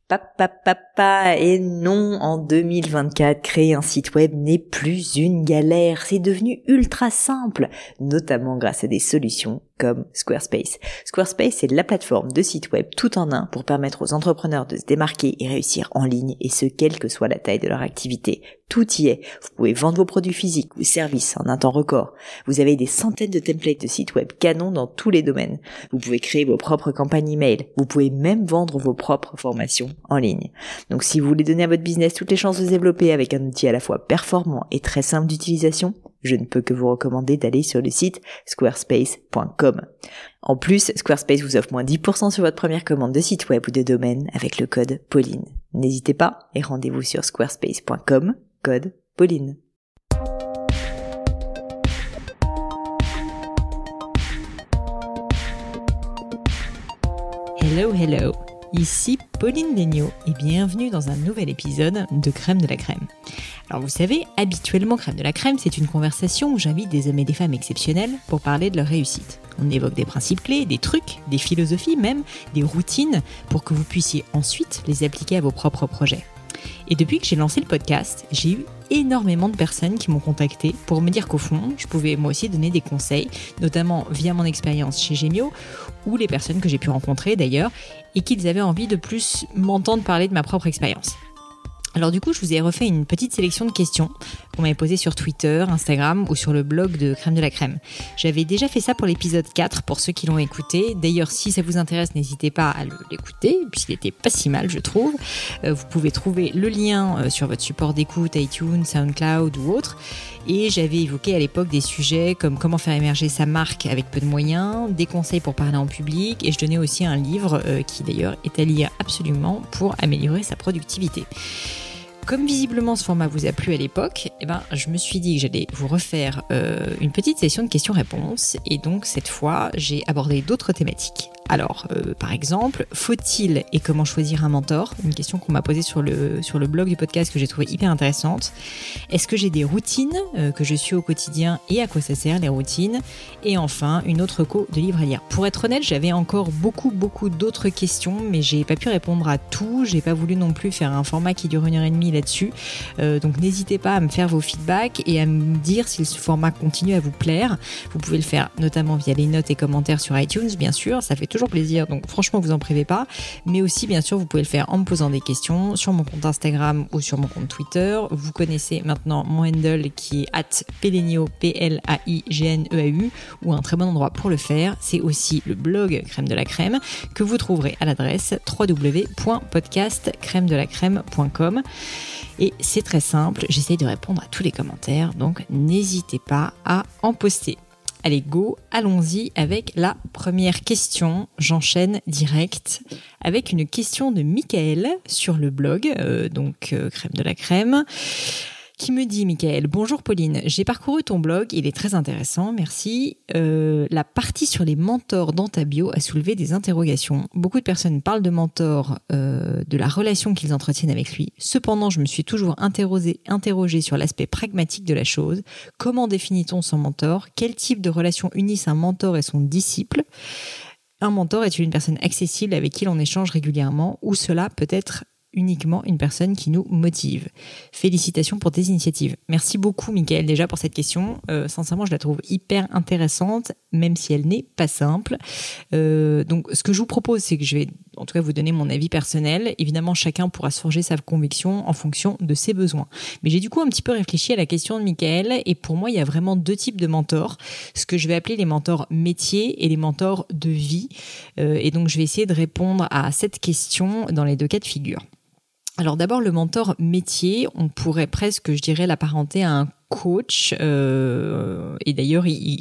Papa, et non, en 2024, créer un site web n'est plus une galère, c'est devenu ultra simple, notamment grâce à des solutions comme Squarespace. Squarespace, c'est la plateforme de site web tout en un pour permettre aux entrepreneurs de se démarquer et réussir en ligne, et ce, quelle que soit la taille de leur activité. Tout y est. Vous pouvez vendre vos produits physiques ou services en un temps record. Vous avez des centaines de templates de sites web canons dans tous les domaines. Vous pouvez créer vos propres campagnes email. Vous pouvez même vendre vos propres formations en ligne. Donc si vous voulez donner à votre business toutes les chances de se développer avec un outil à la fois performant et très simple d'utilisation, je ne peux que vous recommander d'aller sur le site squarespace.com. En plus, Squarespace vous offre moins 10% sur votre première commande de site web ou de domaine avec le code Pauline. N'hésitez pas et rendez-vous sur squarespace.com, code Pauline. Hello, ici Pauline Legnaud et bienvenue dans un nouvel épisode de Crème de la Crème. Alors vous savez, habituellement Crème de la Crème, c'est une conversation où j'invite des hommes et des femmes exceptionnels pour parler de leur réussite. On évoque des principes clés, des trucs, des philosophies même, des routines pour que vous puissiez ensuite les appliquer à vos propres projets. Et depuis que j'ai lancé le podcast, j'ai eu énormément de personnes qui m'ont contacté pour me dire qu'au fond, je pouvais moi aussi donner des conseils, notamment via mon expérience chez Gemio, ou les personnes que j'ai pu rencontrer d'ailleurs, et qu'ils avaient envie de plus m'entendre parler de ma propre expérience. Alors du coup, je vous ai refait une petite sélection de questions qu'on m'avait posées sur Twitter, Instagram ou sur le blog de Crème de la Crème. J'avais déjà fait ça pour l'épisode 4 pour ceux qui l'ont écouté. D'ailleurs, si ça vous intéresse, n'hésitez pas à l'écouter, puisqu'il était pas si mal, je trouve. Vous pouvez trouver le lien sur votre support d'écoute, iTunes, SoundCloud ou autre. Et j'avais évoqué à l'époque des sujets comme comment faire émerger sa marque avec peu de moyens, des conseils pour parler en public, et je donnais aussi un livre qui d'ailleurs est à lire absolument pour améliorer sa productivité. Comme visiblement ce format vous a plu à l'époque, je me suis dit que j'allais vous refaire une petite session de questions-réponses, et donc cette fois j'ai abordé d'autres thématiques. Alors, par exemple, faut-il et comment choisir un mentor ? Une question qu'on m'a posée sur le blog du podcast que j'ai trouvé hyper intéressante. Est-ce que j'ai des routines que je suis au quotidien et à quoi ça sert les routines ? Et enfin, une autre co de livres à lire. Pour être honnête, j'avais encore beaucoup d'autres questions, mais j'ai pas pu répondre à tout. J'ai pas voulu non plus faire un format qui dure 1h30 là-dessus. Donc n'hésitez pas à me faire vos feedbacks et à me dire si ce format continue à vous plaire. Vous pouvez le faire notamment via les notes et commentaires sur iTunes, bien sûr. Ça fait toujours plaisir, donc franchement vous en privez pas, mais aussi bien sûr vous pouvez le faire en me posant des questions sur mon compte Instagram ou sur mon compte Twitter. Vous connaissez maintenant mon handle qui est @Pelegneau, P-L-A-I-G-N-E-A-U, ou un très bon endroit pour le faire, c'est aussi le blog Crème de la Crème que vous trouverez à l'adresse www.podcastcrèmedelacrème.com. Et c'est très simple, j'essaye de répondre à tous les commentaires, donc n'hésitez pas à en poster. Allez, go, allons-y avec la première question. J'enchaîne direct avec une question de Michael sur le blog, Crème de la Crème, qui me dit, Michael, bonjour Pauline, j'ai parcouru ton blog, il est très intéressant, merci. La partie sur les mentors dans ta bio a soulevé des interrogations. Beaucoup de personnes parlent de mentors, de la relation qu'ils entretiennent avec lui. Cependant, je me suis toujours interrogée sur l'aspect pragmatique de la chose. Comment définit-on son mentor ? Quel type de relation unissent un mentor et son disciple ? Un mentor est-il une personne accessible avec qui l'on échange régulièrement, ou cela peut être uniquement une personne qui nous motive. Félicitations pour tes initiatives. Merci beaucoup, Mickaël, déjà pour cette question. Sincèrement, je la trouve hyper intéressante, même si elle n'est pas simple. Donc, ce que je vous propose, c'est que je vais, en tout cas, vous donner mon avis personnel. Évidemment, chacun pourra se forger sa conviction en fonction de ses besoins. Mais j'ai du coup un petit peu réfléchi à la question de Mickaël, et pour moi, il y a vraiment deux types de mentors. Ce que je vais appeler les mentors métiers et les mentors de vie. Et donc, je vais essayer de répondre à cette question dans les deux cas de figure. Alors d'abord, le mentor métier, on pourrait presque, je dirais, l'apparenter à un coach, et d'ailleurs il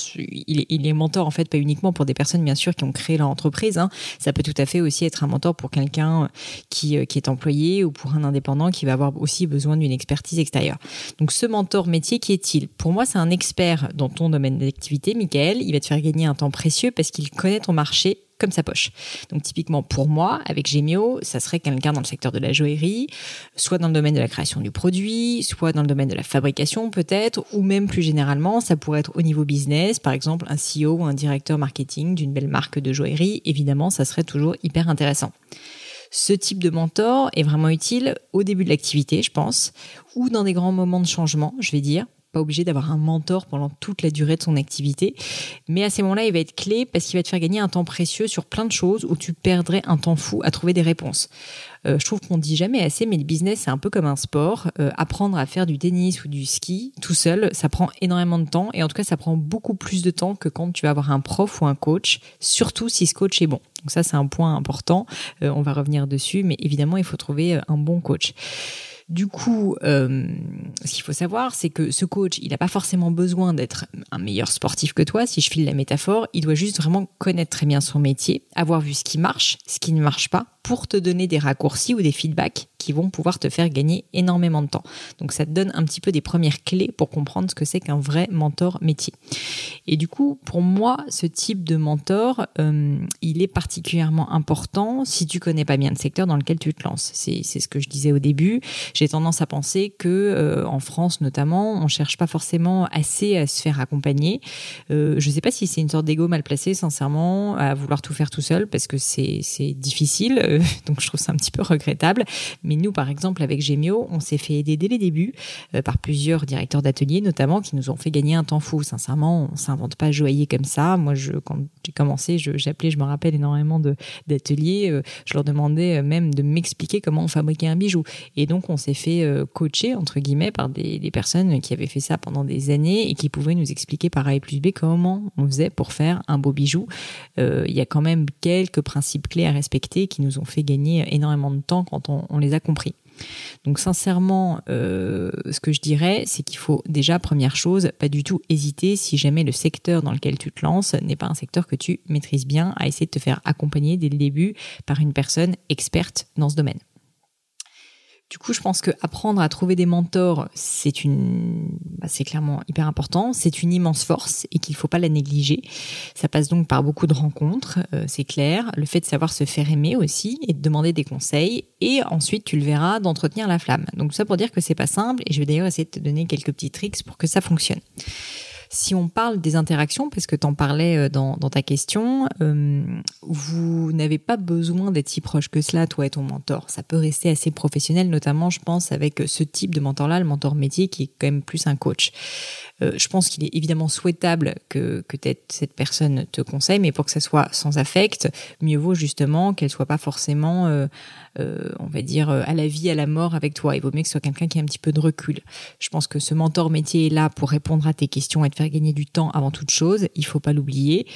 est mentor en fait pas uniquement pour des personnes bien sûr qui ont créé leur entreprise, hein. Ça peut tout à fait aussi être un mentor pour quelqu'un qui est employé, ou pour un indépendant qui va avoir aussi besoin d'une expertise extérieure. Donc ce mentor métier, qui est-il ? Pour moi, c'est un expert dans ton domaine d'activité, Mickaël. Il va te faire gagner un temps précieux parce qu'il connaît ton marché comme sa poche. Donc typiquement pour moi, avec Gemio, ça serait quelqu'un dans le secteur de la joaillerie, soit dans le domaine de la création du produit, soit dans le domaine de la fabrication peut-être, ou même plus généralement, ça pourrait être au niveau business, par exemple un CEO ou un directeur marketing d'une belle marque de joaillerie. Évidemment, ça serait toujours hyper intéressant. Ce type de mentor est vraiment utile au début de l'activité, je pense, ou dans des grands moments de changement, je vais dire. Pas obligé d'avoir un mentor pendant toute la durée de son activité. Mais à ces moments-là, il va être clé parce qu'il va te faire gagner un temps précieux sur plein de choses où tu perdrais un temps fou à trouver des réponses. Je trouve qu'on dit jamais assez, mais le business, c'est un peu comme un sport. Apprendre à faire du tennis ou du ski tout seul, ça prend énormément de temps. Et en tout cas, ça prend beaucoup plus de temps que quand tu vas avoir un prof ou un coach, surtout si ce coach est bon. Donc ça, c'est un point important. On va revenir dessus, mais évidemment, il faut trouver un bon coach. Du coup, ce qu'il faut savoir, c'est que ce coach, il n'a pas forcément besoin d'être un meilleur sportif que toi, si je file la métaphore. Il doit juste vraiment connaître très bien son métier, avoir vu ce qui marche, ce qui ne marche pas, pour te donner des raccourcis ou des feedbacks qui vont pouvoir te faire gagner énormément de temps. Donc ça te donne un petit peu des premières clés pour comprendre ce que c'est qu'un vrai mentor métier. Et du coup, pour moi, ce type de mentor, il est particulièrement important si tu connais pas bien le secteur dans lequel tu te lances. C'est ce que je disais au début. J'ai tendance à penser que en France notamment, on cherche pas forcément assez à se faire accompagner. Je sais pas si c'est une sorte d'ego mal placé, sincèrement, à vouloir tout faire tout seul, parce que c'est difficile. Donc je trouve ça un petit peu regrettable. Mais nous, par exemple, avec Gemio, on s'est fait aider dès les débuts par plusieurs directeurs d'ateliers, notamment, qui nous ont fait gagner un temps fou. Sincèrement, on s'invente pas joaillier comme ça. Moi, quand j'ai commencé, j'appelais, je me rappelle énormément d'ateliers. Je leur demandais même de m'expliquer comment on fabriquait un bijou. Et donc, on s'est fait coacher, entre guillemets, par des personnes qui avaient fait ça pendant des années et qui pouvaient nous expliquer par A et plus B comment on faisait pour faire un beau bijou. Il y a quand même quelques principes clés à respecter qui nous ont fait gagner énormément de temps quand on les a compris. Donc sincèrement, ce que je dirais, c'est qu'il faut déjà, première chose, pas du tout hésiter si jamais le secteur dans lequel tu te lances n'est pas un secteur que tu maîtrises bien, à essayer de te faire accompagner dès le début par une personne experte dans ce domaine. Du coup, je pense que apprendre à trouver des mentors, c'est clairement hyper important. C'est une immense force et qu'il faut pas la négliger. Ça passe donc par beaucoup de rencontres, c'est clair. Le fait de savoir se faire aimer aussi et de demander des conseils. Et ensuite, tu le verras, d'entretenir la flamme. Donc ça pour dire que c'est pas simple. Et je vais d'ailleurs essayer de te donner quelques petits tricks pour que ça fonctionne. Si on parle des interactions, parce que tu en parlais dans ta question, vous n'avez pas besoin d'être si proche que cela, toi et ton mentor. Ça peut rester assez professionnel, notamment, je pense, avec ce type de mentor-là, le mentor métier, qui est quand même plus un coach. Je pense qu'il est évidemment souhaitable que cette personne te conseille, mais pour que ça soit sans affect, mieux vaut justement qu'elle soit pas forcément, on va dire, à la vie, à la mort avec toi. Il vaut mieux que ce soit quelqu'un qui a un petit peu de recul. Je pense que ce mentor métier est là pour répondre à tes questions et te faire gagner du temps avant toute chose. Il faut pas l'oublier.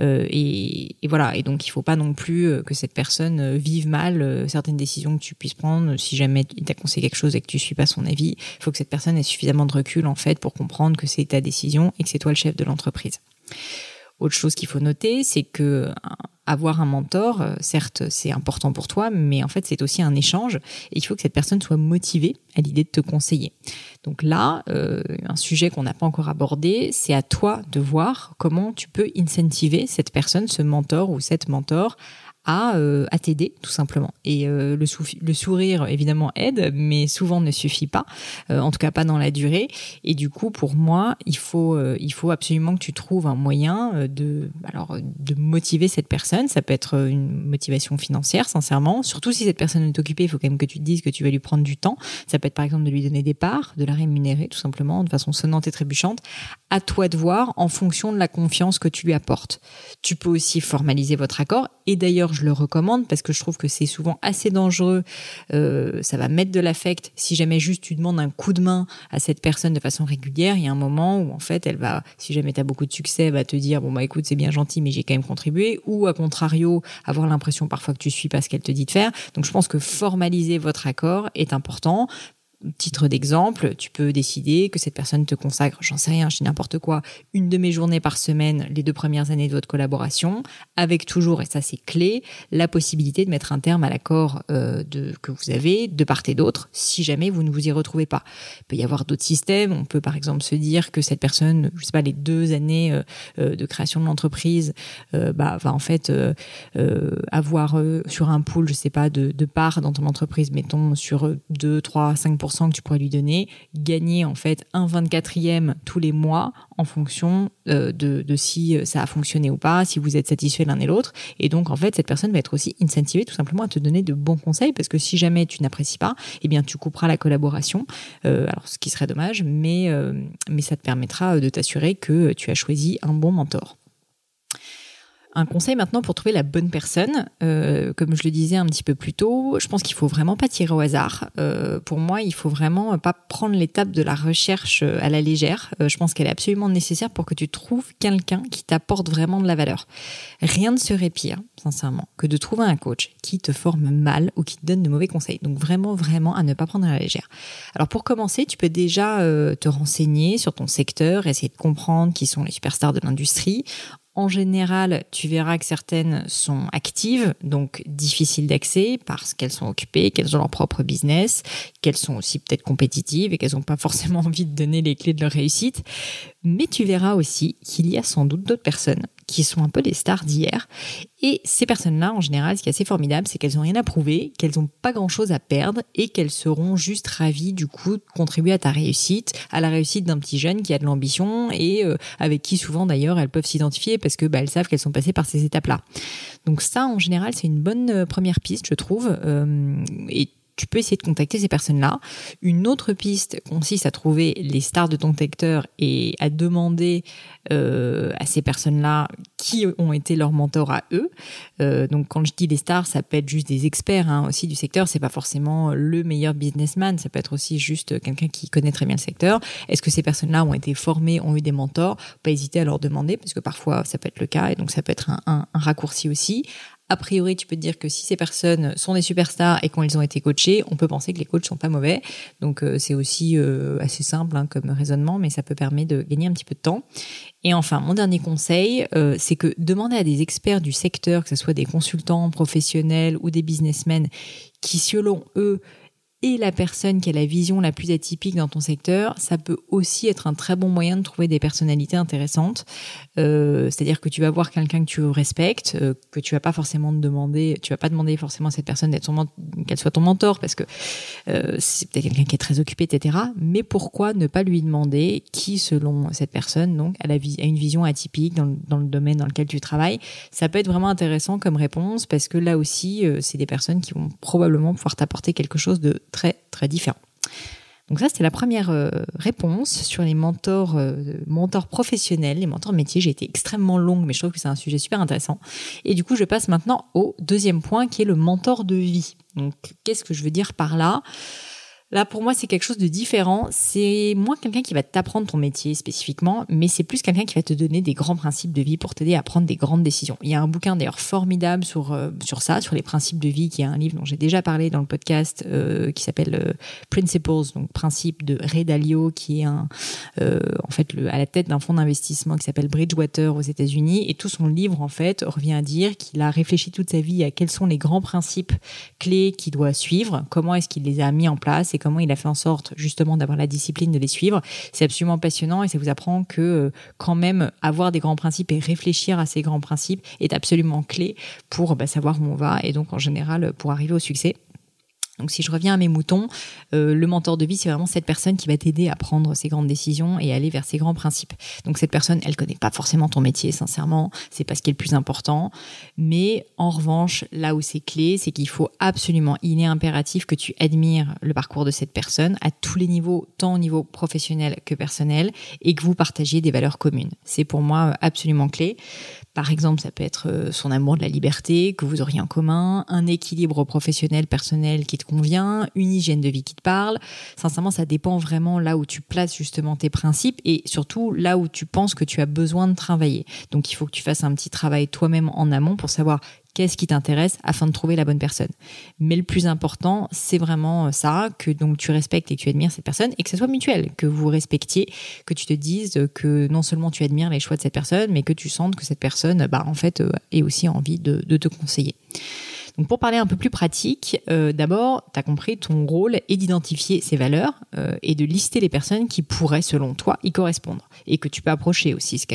Et voilà. Et donc, il faut pas non plus que cette personne vive mal certaines décisions que tu puisses prendre. Si jamais il t'a conseillé quelque chose et que tu suis pas son avis, il faut que cette personne ait suffisamment de recul, en fait, pour comprendre que c'est ta décision et que c'est toi le chef de l'entreprise. Autre chose qu'il faut noter, c'est que avoir un mentor, certes, c'est important pour toi, mais en fait, c'est aussi un échange et il faut que cette personne soit motivée à l'idée de te conseiller. Donc là, un sujet qu'on n'a pas encore abordé, c'est à toi de voir comment tu peux incentiver cette personne, ce mentor ou cette mentor, à t'aider tout simplement. Et le sourire évidemment aide, mais souvent ne suffit pas, en tout cas pas dans la durée. Et du coup, pour moi, il faut absolument que tu trouves un moyen de motiver cette personne. Ça peut être une motivation financière, sincèrement. Surtout si cette personne est occupée, il faut quand même que tu te dises que tu vas lui prendre du temps. Ça peut être par exemple de lui donner des parts, de la rémunérer tout simplement de façon sonnante et trébuchante. À toi de voir en fonction de la confiance que tu lui apportes. Tu peux aussi formaliser votre accord. Et d'ailleurs, je le recommande parce que je trouve que c'est souvent assez dangereux. Ça va mettre de l'affect. Si jamais juste tu demandes un coup de main à cette personne de façon régulière, il y a un moment où en fait elle va, si jamais tu as beaucoup de succès, va te dire bon bah écoute c'est bien gentil mais j'ai quand même contribué, ou à contrario avoir l'impression parfois que tu suis pas ce qu'elle te dit de faire. Donc je pense que formaliser votre accord est important. Titre d'exemple, tu peux décider que cette personne te consacre, j'en sais rien, je dis n'importe quoi, une demi-journée par semaine les 2 premières années de votre collaboration, avec toujours, et ça c'est clé, la possibilité de mettre un terme à l'accord que vous avez de part et d'autre, si jamais vous ne vous y retrouvez pas. Il peut y avoir d'autres systèmes, on peut par exemple se dire que cette personne, je sais pas, les 2 années de création de l'entreprise, va en fait avoir sur un pool, je sais pas, de parts dans ton entreprise, mettons sur 2, 3, 5% 10% que tu pourrais lui donner, gagner en fait un 24e tous les mois en fonction de si ça a fonctionné ou pas, si vous êtes satisfait l'un et l'autre. Et donc en fait, cette personne va être aussi incentivée tout simplement à te donner de bons conseils, parce que si jamais tu n'apprécies pas, eh bien tu couperas la collaboration. Alors ce qui serait dommage, mais ça te permettra de t'assurer que tu as choisi un bon mentor. Un conseil maintenant pour trouver la bonne personne, comme je le disais un petit peu plus tôt, je pense qu'il faut vraiment pas tirer au hasard. Pour moi, il faut vraiment pas prendre l'étape de la recherche à la légère. Je pense qu'elle est absolument nécessaire pour que tu trouves quelqu'un qui t'apporte vraiment de la valeur. Rien ne serait pire, sincèrement, que de trouver un coach qui te forme mal ou qui te donne de mauvais conseils. Donc vraiment, vraiment à ne pas prendre à la légère. Alors pour commencer, tu peux déjà te renseigner sur ton secteur, essayer de comprendre qui sont les superstars de l'industrie. En général, tu verras que certaines sont actives, donc difficiles d'accès parce qu'elles sont occupées, qu'elles ont leur propre business, qu'elles sont aussi peut-être compétitives et qu'elles n'ont pas forcément envie de donner les clés de leur réussite. Mais tu verras aussi qu'il y a sans doute d'autres personnes qui sont un peu des stars d'hier. Et ces personnes-là, en général, ce qui est assez formidable, c'est qu'elles n'ont rien à prouver, qu'elles n'ont pas grand-chose à perdre et qu'elles seront juste ravies du coup de contribuer à ta réussite, à la réussite d'un petit jeune qui a de l'ambition et avec qui souvent d'ailleurs elles peuvent s'identifier parce que elles savent qu'elles sont passées par ces étapes-là. Donc ça, en général, c'est une bonne première piste, je trouve. Et tu peux essayer de contacter ces personnes-là. Une autre piste consiste à trouver les stars de ton secteur et à demander à ces personnes-là qui ont été leurs mentors à eux. Donc quand je dis les stars, ça peut être juste des experts aussi du secteur. C'est pas forcément le meilleur businessman. Ça peut être aussi juste quelqu'un qui connaît très bien le secteur. Est-ce que ces personnes-là ont été formées, ont eu des mentors? Pas hésiter à leur demander parce que parfois ça peut être le cas et donc ça peut être un raccourci aussi. A priori, tu peux te dire que si ces personnes sont des superstars et quand ils ont été coachés, on peut penser que les coachs sont pas mauvais. Donc c'est aussi assez simple comme raisonnement, mais ça peut permettre de gagner un petit peu de temps. Et enfin, mon dernier conseil, c'est que demander à des experts du secteur, que ce soit des consultants professionnels ou des businessmen, qui selon eux et la personne qui a la vision la plus atypique dans ton secteur, ça peut aussi être un très bon moyen de trouver des personnalités intéressantes. C'est-à-dire que tu vas voir quelqu'un que tu respectes, que tu vas pas forcément demander forcément à cette personne qu'elle soit ton mentor, parce que c'est peut-être quelqu'un qui est très occupé, etc. Mais pourquoi ne pas lui demander qui, selon cette personne, donc, a une vision atypique dans le domaine dans lequel tu travailles. Ça peut être vraiment intéressant comme réponse, parce que là aussi, c'est des personnes qui vont probablement pouvoir t'apporter quelque chose de très, très différent. Donc ça, c'était la première réponse sur les mentors professionnels, les mentors métiers. J'ai été extrêmement longue, mais je trouve que c'est un sujet super intéressant. Et du coup, je passe maintenant au deuxième point, qui est le mentor de vie. Donc, qu'est-ce que je veux dire par là ? Là, pour moi, c'est quelque chose de différent. C'est moins quelqu'un qui va t'apprendre ton métier spécifiquement, mais c'est plus quelqu'un qui va te donner des grands principes de vie pour t'aider à prendre des grandes décisions. Il y a un bouquin d'ailleurs formidable sur ça, sur les principes de vie, qui est un livre dont j'ai déjà parlé dans le podcast, qui s'appelle Principles, donc principes de Ray Dalio, qui est à la tête d'un fonds d'investissement qui s'appelle Bridgewater aux États-Unis. Et tout son livre, en fait, revient à dire qu'il a réfléchi toute sa vie à quels sont les grands principes clés qu'il doit suivre, comment est-ce qu'il les a mis en place et comment il a fait en sorte justement d'avoir la discipline de les suivre. C'est absolument passionnant et ça vous apprend que quand même avoir des grands principes et réfléchir à ces grands principes est absolument clé pour savoir où on va et donc en général pour arriver au succès. Donc si je reviens à mes moutons, le mentor de vie, c'est vraiment cette personne qui va t'aider à prendre ces grandes décisions et aller vers ces grands principes. Donc cette personne, elle connaît pas forcément ton métier, sincèrement, c'est pas ce qui est le plus important. Mais en revanche, là où c'est clé, c'est qu'il faut absolument, il est impératif que tu admires le parcours de cette personne à tous les niveaux, tant au niveau professionnel que personnel, et que vous partagiez des valeurs communes. C'est pour moi absolument clé. Par exemple, ça peut être son amour de la liberté que vous auriez en commun, un équilibre professionnel, personnel qui te convient, une hygiène de vie qui te parle. Sincèrement, ça dépend vraiment là où tu places justement tes principes et surtout là où tu penses que tu as besoin de travailler. Donc, il faut que tu fasses un petit travail toi-même en amont pour savoir qu'est-ce qui t'intéresse afin de trouver la bonne personne. Mais le plus important, c'est vraiment ça, que donc tu respectes et que tu admires cette personne et que ça soit mutuel, que vous respectiez, que tu te dises que non seulement tu admires les choix de cette personne, mais que tu sentes que cette personne, ait aussi envie de te conseiller. Donc pour parler un peu plus pratique, d'abord, tu as compris, ton rôle est d'identifier ces valeurs et de lister les personnes qui pourraient, selon toi, y correspondre. Et que tu peux approcher aussi. C'est quand même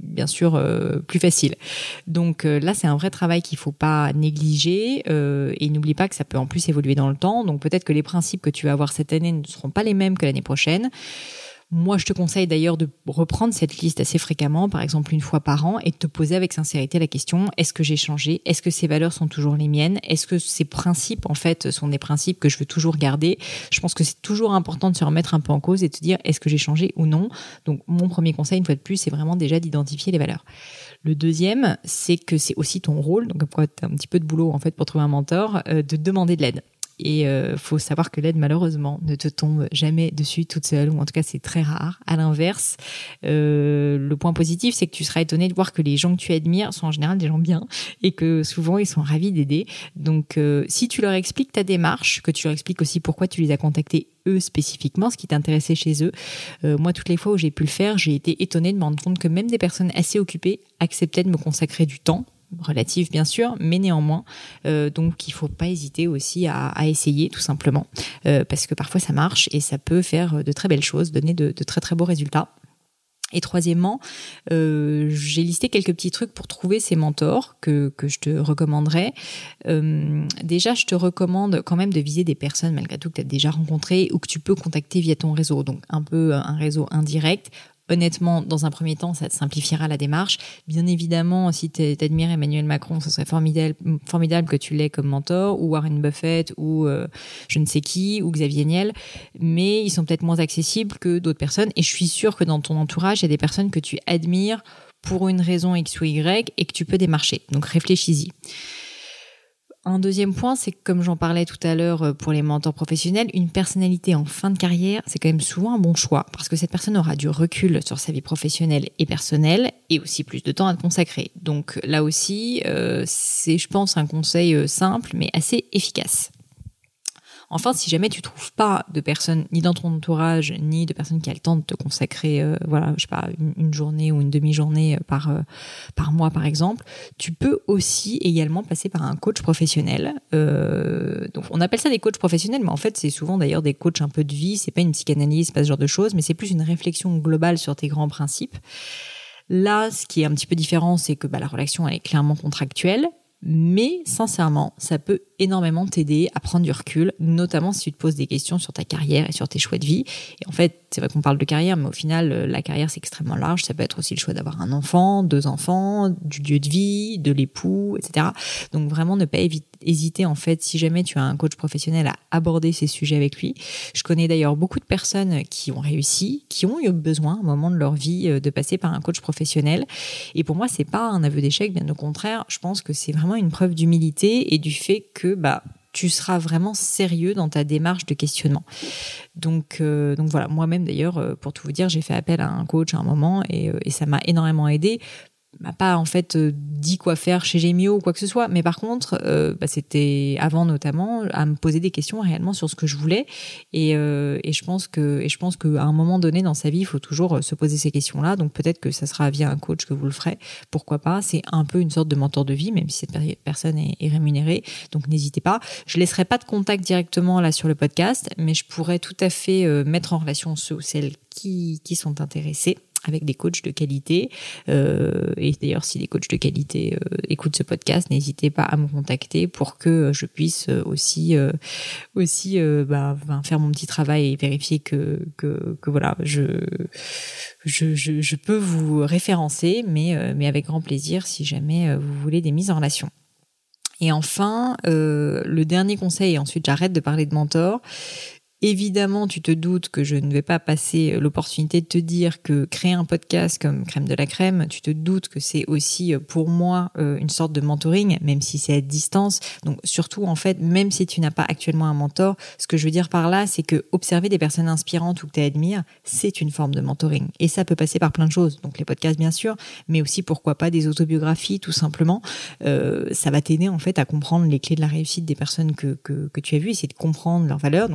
bien sûr plus facile. Donc là, c'est un vrai travail qu'il faut pas négliger et n'oublie pas que ça peut en plus évoluer dans le temps. Donc peut-être que les principes que tu vas avoir cette année ne seront pas les mêmes que l'année prochaine. Moi, je te conseille d'ailleurs de reprendre cette liste assez fréquemment, par exemple une fois par an, et de te poser avec sincérité la question, est-ce que j'ai changé? Est-ce que ces valeurs sont toujours les miennes? Est-ce que ces principes, en fait, sont des principes que je veux toujours garder? Je pense que c'est toujours important de se remettre un peu en cause et de se dire, est-ce que j'ai changé ou non? Donc, mon premier conseil, une fois de plus, c'est vraiment déjà d'identifier les valeurs. Le deuxième, c'est que c'est aussi ton rôle, donc après, tu as un petit peu de boulot, en fait, pour trouver un mentor, de demander de l'aide. Et faut savoir que l'aide, malheureusement, ne te tombe jamais dessus toute seule, ou en tout cas c'est très rare. À l'inverse, le point positif, c'est que tu seras étonné de voir que les gens que tu admires sont en général des gens bien, et que souvent ils sont ravis d'aider. Donc si tu leur expliques ta démarche, que tu leur expliques aussi pourquoi tu les as contactés eux spécifiquement, ce qui t'intéressait chez eux, moi toutes les fois où j'ai pu le faire, j'ai été étonnée de me rendre compte que même des personnes assez occupées acceptaient de me consacrer du temps, relative bien sûr, mais néanmoins. Donc il faut pas hésiter aussi à essayer tout simplement, parce que parfois ça marche et ça peut faire de très belles choses, donner de très très beaux résultats. Et troisièmement, j'ai listé quelques petits trucs pour trouver ces mentors que je te recommanderais. Déjà, je te recommande quand même de viser des personnes malgré tout que tu as déjà rencontrées ou que tu peux contacter via ton réseau, donc un peu un réseau indirect. Honnêtement, dans un premier temps, ça te simplifiera la démarche. Bien évidemment, si t'admires Emmanuel Macron, ce serait formidable que tu l'aies comme mentor, ou Warren Buffett, ou je ne sais qui, ou Xavier Niel. Mais ils sont peut-être moins accessibles que d'autres personnes. Et je suis sûre que dans ton entourage, il y a des personnes que tu admires pour une raison X ou Y et que tu peux démarcher. Donc réfléchis-y. Un deuxième point, c'est que comme j'en parlais tout à l'heure pour les mentors professionnels, une personnalité en fin de carrière, c'est quand même souvent un bon choix parce que cette personne aura du recul sur sa vie professionnelle et personnelle et aussi plus de temps à te consacrer. Donc là aussi, c'est, je pense, un conseil simple mais assez efficace. Enfin, si jamais tu trouves pas de personnes ni dans ton entourage ni de personnes qui a le temps de te consacrer, je sais pas, une journée ou une demi-journée par mois par exemple, tu peux aussi également passer par un coach professionnel. Donc on appelle ça des coachs professionnels, mais en fait c'est souvent d'ailleurs des coachs un peu de vie. C'est pas une psychanalyse, pas ce genre de choses, mais c'est plus une réflexion globale sur tes grands principes. Là, ce qui est un petit peu différent, c'est que la relation elle est clairement contractuelle. Mais sincèrement, ça peut énormément t'aider à prendre du recul, notamment si tu te poses des questions sur ta carrière et sur tes choix de vie. Et en fait, c'est vrai qu'on parle de carrière, mais au final, la carrière, c'est extrêmement large. Ça peut être aussi le choix d'avoir un enfant, 2 enfants, du lieu de vie, de l'époux, etc. Donc vraiment, ne pas hésiter, en fait, si jamais tu as un coach professionnel, à aborder ces sujets avec lui. Je connais d'ailleurs beaucoup de personnes qui ont réussi, qui ont eu besoin, à un moment de leur vie, de passer par un coach professionnel. Et pour moi, c'est pas un aveu d'échec, bien au contraire. Je pense que c'est vraiment une preuve d'humilité et du fait que tu seras vraiment sérieux dans ta démarche de questionnement. Donc voilà, moi-même d'ailleurs, pour tout vous dire, j'ai fait appel à un coach à un moment et ça m'a énormément aidé. M'a pas en fait dit quoi faire chez Gemio ou quoi que ce soit, mais par contre c'était avant notamment à me poser des questions réellement sur ce que je voulais et je pense que à un moment donné dans sa vie il faut toujours se poser ces questions-là. Donc peut-être que ça sera via un coach que vous le ferez, pourquoi pas. C'est un peu une sorte de mentor de vie, même si cette personne est rémunérée, donc n'hésitez pas. Je laisserai pas de contact directement là sur le podcast, mais je pourrais tout à fait mettre en relation ceux ou celles qui sont intéressés avec des coachs de qualité. Et d'ailleurs, si les coachs de qualité écoutent ce podcast, n'hésitez pas à me contacter pour que je puisse aussi faire mon petit travail et vérifier que voilà, je peux vous référencer, mais avec grand plaisir si jamais vous voulez des mises en relation. Et enfin, le dernier conseil, et ensuite j'arrête de parler de mentor. Évidemment, tu te doutes que je ne vais pas passer l'opportunité de te dire que créer un podcast comme Crème de la Crème, tu te doutes que c'est aussi pour moi une sorte de mentoring, même si c'est à distance. Donc surtout, en fait, même si tu n'as pas actuellement un mentor, ce que je veux dire par là, c'est que observer des personnes inspirantes ou que tu admires, c'est une forme de mentoring. Et ça peut passer par plein de choses. Donc les podcasts, bien sûr, mais aussi, pourquoi pas, des autobiographies, tout simplement. Ça va t'aider, en fait, à comprendre les clés de la réussite des personnes que tu as vues, essayer de comprendre leurs valeurs. Donc je te parlais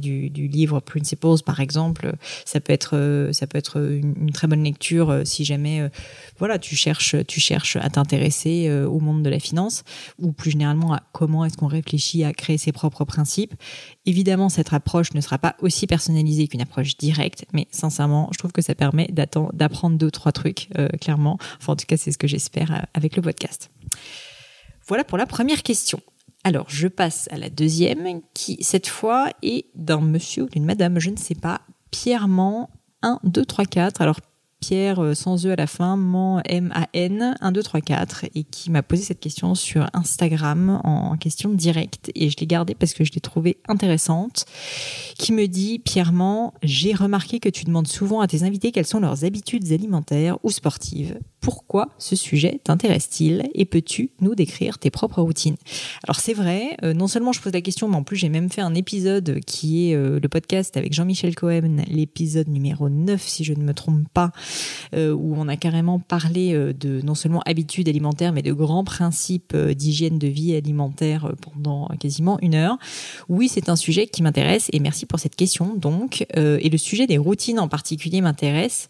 du livre Principles, par exemple, ça peut être une très bonne lecture si jamais tu cherches à t'intéresser au monde de la finance, ou plus généralement à comment est-ce qu'on réfléchit à créer ses propres principes. Évidemment, cette approche ne sera pas aussi personnalisée qu'une approche directe, mais sincèrement, je trouve que ça permet d'apprendre 2-3 trucs, clairement. Enfin, en tout cas, c'est ce que j'espère avec le podcast. Voilà pour la première question. Alors, je passe à la deuxième, qui, cette fois, est d'un monsieur ou d'une madame, je ne sais pas, Pierre Man, 1, 2, 3, 4. Alors, Pierre, sans E à la fin, Man, M-A-N, 1, 2, 3, 4, et qui m'a posé cette question sur Instagram en question directe, et je l'ai gardée parce que je l'ai trouvée intéressante, qui me dit: Pierre Man, j'ai remarqué que tu demandes souvent à tes invités quelles sont leurs habitudes alimentaires ou sportives. Pourquoi ce sujet t'intéresse-t-il et peux-tu nous décrire tes propres routines? Alors c'est vrai, non seulement je pose la question, mais en plus j'ai même fait un épisode qui est le podcast avec Jean-Michel Cohen, l'épisode numéro 9 si je ne me trompe pas, où on a carrément parlé de non seulement habitudes alimentaires, mais de grands principes d'hygiène de vie alimentaire pendant quasiment 1 heure. Oui, c'est un sujet qui m'intéresse et merci pour cette question donc. Et le sujet des routines en particulier m'intéresse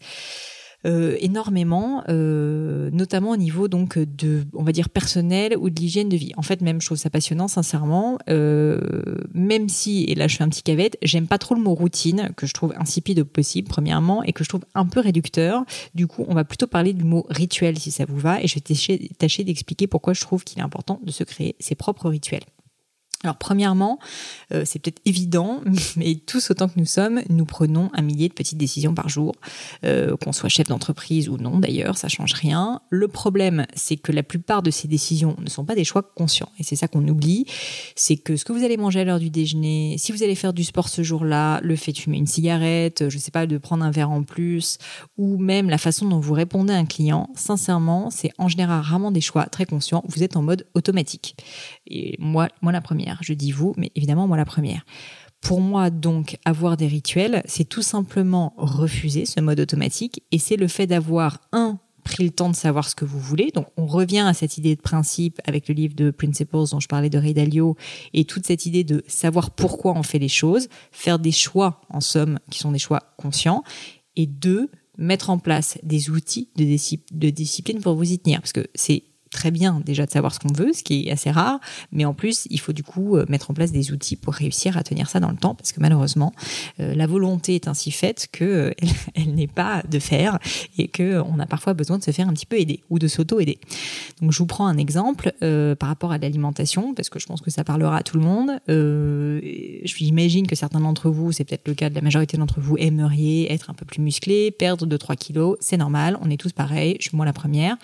énormément, notamment au niveau donc de, on va dire, personnel ou de l'hygiène de vie. En fait, même je trouve ça passionnant, sincèrement, même si, et là je fais un petit cavette, j'aime pas trop le mot routine, que je trouve insipide au possible, premièrement, et que je trouve un peu réducteur. Du coup, on va plutôt parler du mot rituel, si ça vous va, et je vais tâcher d'expliquer pourquoi je trouve qu'il est important de se créer ses propres rituels. Alors premièrement, c'est peut-être évident, mais tous autant que nous sommes, nous prenons 1 millier de petites décisions par jour, qu'on soit chef d'entreprise ou non d'ailleurs, ça change rien. Le problème, c'est que la plupart de ces décisions ne sont pas des choix conscients, et c'est ça qu'on oublie, c'est que ce que vous allez manger à l'heure du déjeuner, si vous allez faire du sport ce jour-là, le fait de fumer une cigarette, je sais pas, de prendre un verre en plus, ou même la façon dont vous répondez à un client, sincèrement, c'est en général rarement des choix très conscients, vous êtes en mode automatique. Et moi la première. Je dis vous, mais évidemment, moi la première. Pour moi, donc, avoir des rituels, c'est tout simplement refuser ce mode automatique, et c'est le fait d'avoir, pris le temps de savoir ce que vous voulez. Donc, on revient à cette idée de principe avec le livre de Principles dont je parlais de Ray Dalio, et toute cette idée de savoir pourquoi on fait les choses, faire des choix, en somme, qui sont des choix conscients, et 2, mettre en place des outils de discipline pour vous y tenir, parce que c'est très bien déjà de savoir ce qu'on veut, ce qui est assez rare, mais en plus, il faut du coup mettre en place des outils pour réussir à tenir ça dans le temps, parce que malheureusement, la volonté est ainsi faite que elle n'est pas de faire, et que on a parfois besoin de se faire un petit peu aider, ou de s'auto-aider. Donc je vous prends un exemple par rapport à l'alimentation, parce que je pense que ça parlera à tout le monde. J'imagine que certains d'entre vous, c'est peut-être le cas de la majorité d'entre vous, aimeriez être un peu plus musclé, perdre 2-3 kilos, c'est normal, on est tous pareils, je suis moi la première.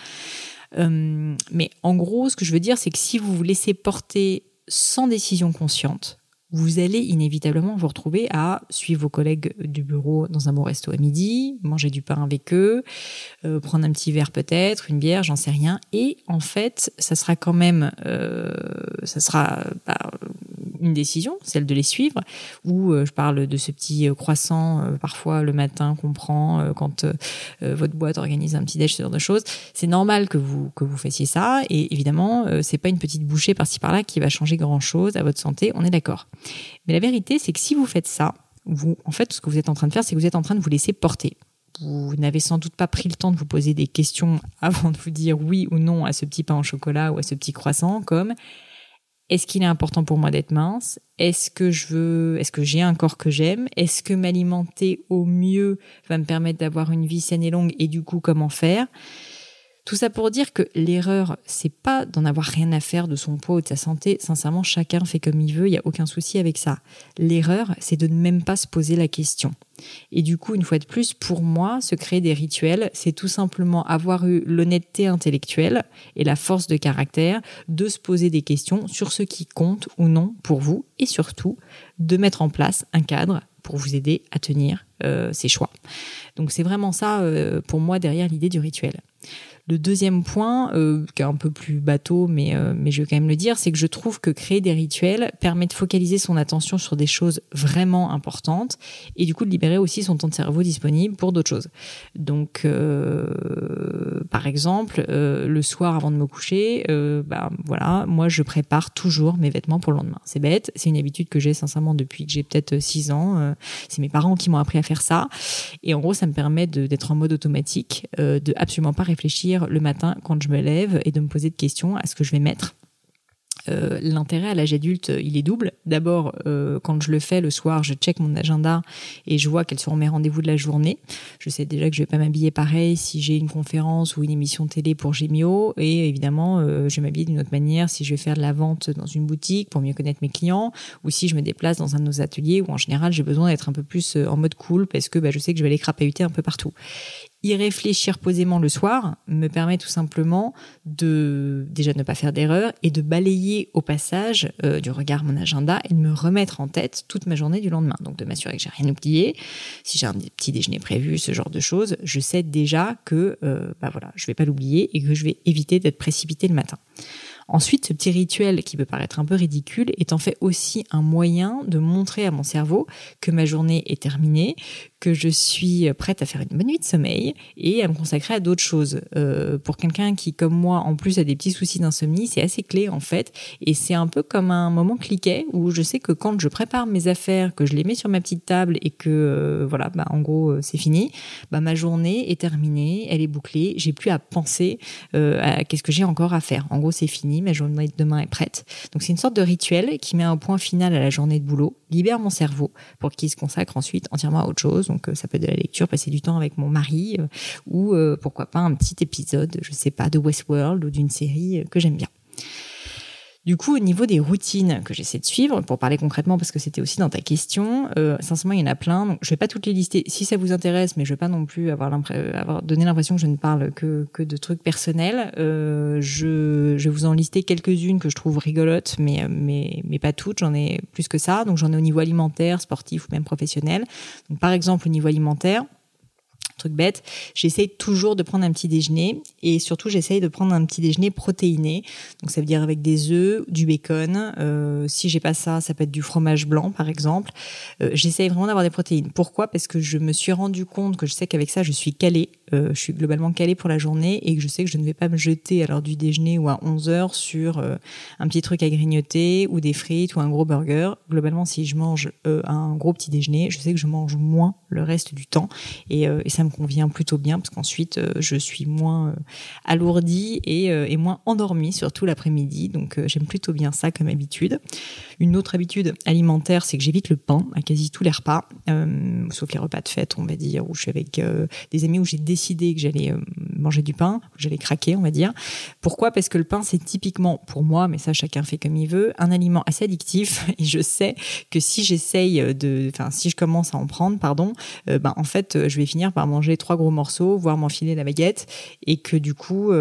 Mais en gros, ce que je veux dire, c'est que si vous vous laissez porter sans décision consciente, vous allez inévitablement vous retrouver à suivre vos collègues du bureau dans un bon resto à midi, manger du pain avec eux, prendre un petit verre peut-être, une bière, j'en sais rien. Et en fait, ça sera quand même, une décision, celle de les suivre, où je parle de ce petit croissant parfois le matin qu'on prend quand votre boîte organise un petit déj, ce genre de choses. C'est normal que vous fassiez ça, et évidemment c'est pas une petite bouchée par-ci par-là qui va changer grand-chose à votre santé, on est d'accord. Mais la vérité, c'est que si vous faites ça, en fait, ce que vous êtes en train de faire, c'est que vous êtes en train de vous laisser porter. Vous n'avez sans doute pas pris le temps de vous poser des questions avant de vous dire oui ou non à ce petit pain au chocolat ou à ce petit croissant, comme: est-ce qu'il est important pour moi d'être mince? Est-ce que j'ai un corps que j'aime? Est-ce que m'alimenter au mieux va me permettre d'avoir une vie saine et longue, et du coup, comment faire? Tout ça pour dire que l'erreur, c'est pas d'en avoir rien à faire de son poids ou de sa santé. Sincèrement, chacun fait comme il veut, il y a aucun souci avec ça. L'erreur, c'est de ne même pas se poser la question. Et du coup, une fois de plus, pour moi, se créer des rituels, c'est tout simplement avoir eu l'honnêteté intellectuelle et la force de caractère de se poser des questions sur ce qui compte ou non pour vous, et surtout de mettre en place un cadre pour vous aider à tenir ces choix. Donc c'est vraiment ça, pour moi, derrière l'idée du rituel. Le deuxième point, qui est un peu plus bateau, mais je vais quand même le dire, c'est que je trouve que créer des rituels permet de focaliser son attention sur des choses vraiment importantes et du coup de libérer aussi son temps de cerveau disponible pour d'autres choses. Donc, par exemple, le soir avant de me coucher, voilà, moi je prépare toujours mes vêtements pour le lendemain. C'est bête, c'est une habitude que j'ai sincèrement depuis que j'ai peut-être 6 ans. C'est mes parents qui m'ont appris à faire ça. Et en gros, ça me permet d'être en mode automatique, de absolument pas réfléchir le matin quand je me lève et de me poser de questions à ce que je vais mettre. L'intérêt à l'âge adulte, il est double. D'abord, quand je le fais le soir, je check mon agenda et je vois quels seront mes rendez-vous de la journée. Je sais déjà que je vais pas m'habiller pareil si j'ai une conférence ou une émission télé pour Gémio. Et évidemment, je vais m'habiller d'une autre manière si je vais faire de la vente dans une boutique pour mieux connaître mes clients ou si je me déplace dans un de nos ateliers où en général, j'ai besoin d'être un peu plus en mode cool parce que je sais que je vais aller crapahuter un peu partout. Y réfléchir posément le soir me permet tout simplement de déjà ne pas faire d'erreur et de balayer au passage du regard mon agenda et de me remettre en tête toute ma journée du lendemain. Donc de m'assurer que j'ai rien oublié. Si j'ai un petit déjeuner prévu, ce genre de choses, je sais déjà que je vais pas l'oublier et que je vais éviter d'être précipitée le matin. Ensuite, ce petit rituel qui peut paraître un peu ridicule est en fait aussi un moyen de montrer à mon cerveau que ma journée est terminée, que je suis prête à faire une bonne nuit de sommeil et à me consacrer à d'autres choses. Pour quelqu'un qui, comme moi, en plus a des petits soucis d'insomnie, c'est assez clé en fait. Et c'est un peu comme un moment cliquet où je sais que quand je prépare mes affaires, que je les mets sur ma petite table et que en gros c'est fini, ma journée est terminée, elle est bouclée, j'ai plus à penser à qu'est-ce que j'ai encore à faire. En gros, c'est fini. Ma journée de demain est prête. Donc c'est une sorte de rituel qui met un point final à la journée de boulot, libère mon cerveau pour qu'il se consacre ensuite entièrement à autre chose. Donc ça peut être de la lecture, passer du temps avec mon mari ou pourquoi pas un petit épisode, je sais pas, de Westworld ou d'une série que j'aime bien. Du coup, au niveau des routines que j'essaie de suivre, pour parler concrètement, parce que c'était aussi dans ta question, sincèrement, il y en a plein. Donc, je vais pas toutes les lister si ça vous intéresse, mais je vais pas non plus avoir donné l'impression que je ne parle que de trucs personnels. Je vais vous en lister quelques-unes que je trouve rigolotes, mais pas toutes. J'en ai plus que ça. Donc, j'en ai au niveau alimentaire, sportif ou même professionnel. Donc, par exemple, au niveau alimentaire, truc bête, j'essaye toujours de prendre un petit déjeuner et surtout j'essaye de prendre un petit déjeuner protéiné. Donc ça veut dire avec des œufs, du bacon. Si j'ai pas ça, ça peut être du fromage blanc par exemple. J'essaye vraiment d'avoir des protéines. Pourquoi ? Parce que je me suis rendu compte que je sais qu'avec ça je suis calée. Je suis globalement calée pour la journée et que je sais que je ne vais pas me jeter à l'heure du déjeuner ou à 11h sur un petit truc à grignoter ou des frites ou un gros burger. Globalement, si je mange un gros petit déjeuner, je sais que je mange moins le reste du temps et ça me convient plutôt bien parce qu'ensuite je suis moins alourdie et moins endormie, surtout l'après-midi. Donc j'aime plutôt bien ça comme habitude. Une autre habitude alimentaire, c'est que j'évite le pain à quasi tous les repas, sauf les repas de fête, on va dire, où je suis avec des amis où j'ai décidé que j'allais manger du pain, que j'allais craquer, on va dire. Pourquoi ? Parce que le pain, c'est typiquement, pour moi, mais ça chacun fait comme il veut, un aliment assez addictif et je sais que si si je commence à en prendre, en fait, je vais finir par manger 3 gros morceaux, voire m'enfiler la baguette et que du coup,